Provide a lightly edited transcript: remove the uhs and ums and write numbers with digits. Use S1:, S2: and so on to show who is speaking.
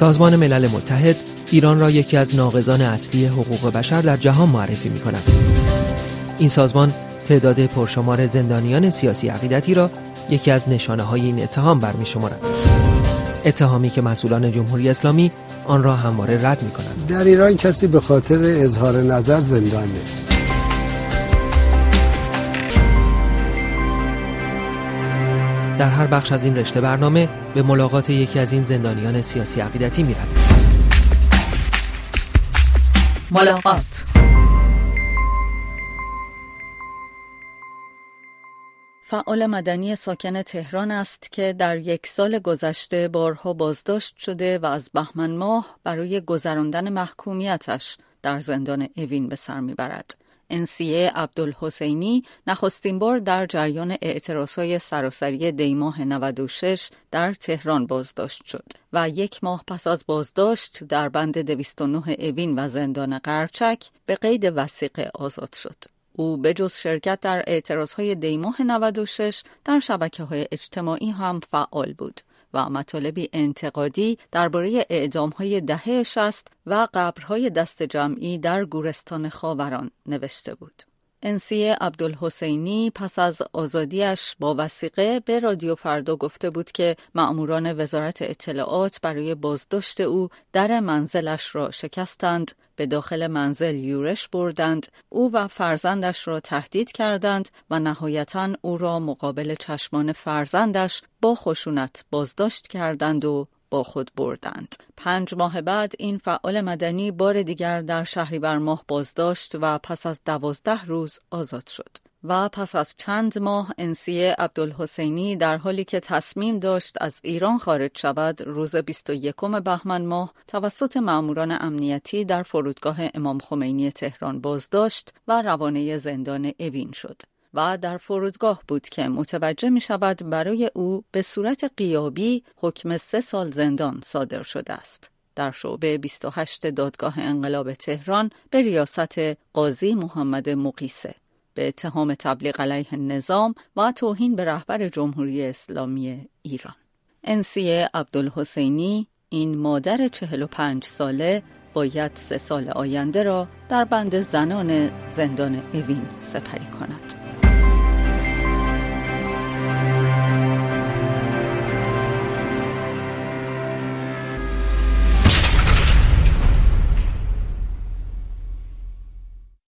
S1: سازمان ملل متحد ایران را یکی از ناقضان اصلی حقوق بشر در جهان معرفی می‌کند. این سازمان تعداد پرشمار زندانیان سیاسی عقیدتی را یکی از نشانه‌های این اتهام برمی‌شمارد. اتهامی که مسئولان جمهوری اسلامی آن را همواره رد می‌کنند.
S2: در ایران کسی به خاطر اظهار نظر زندان نیست.
S1: در هر بخش از این رشته برنامه به ملاقات یکی از این زندانیان سیاسی عقیدتی می‌رویم.
S3: ملاقات. فعال مدنی ساکن تهران است که در 1 سال گذشته بارها بازداشت شده و از بهمن ماه برای گذراندن محکومیتش در زندان اوین به سر میبرد. NCA عبدالحسینی نخستین بار در جریان اعتراضهای سراسری دیماه 96 در تهران بازداشت شد و 1 ماه پس از بازداشت در بند 209 اوین و زندان قرچک به قید وثیقه آزاد شد. او بجز شرکت در اعتراضهای دیماه 96 در شبکه‌های اجتماعی هم فعال بود و مطالبی انتقادی درباره اعدام‌های دهه 60 و قبرهای دست جمعی در گورستان خاوران نوشته بود. NCA عبدالحسینی پس از آزادیش با وثیقه به رادیو فردا گفته بود که مأموران وزارت اطلاعات برای بازداشت او در منزلش را شکستند، به داخل منزل یورش بردند، او و فرزندش را تهدید کردند و نهایتاً او را مقابل چشمان فرزندش با خشونت بازداشت کردند و با خود بردند. 5 ماه بعد این فعال مدنی بار دیگر در شهریور ماه بازداشت و پس از 12 روز آزاد شد. و پس از چند ماه NCA عبدالحسینی در حالی که تصمیم داشت از ایران خارج شود، روز 21 بهمن ماه توسط مأموران امنیتی در فرودگاه امام خمینی تهران بازداشت و روانه زندان اوین شد. و در فرودگاه بود که متوجه می شود برای او به صورت غیابی حکم 3 سال زندان صادر شده است. در شعبه 28 دادگاه انقلاب تهران به ریاست قاضی محمد مقیسه به اتهام تبلیغ علیه نظام و توهین به رهبر جمهوری اسلامی ایران. NCA عبدالحسینی، این مادر 45 ساله، باید 3 سال آینده را در بند زنان زندان اوین سپری کند.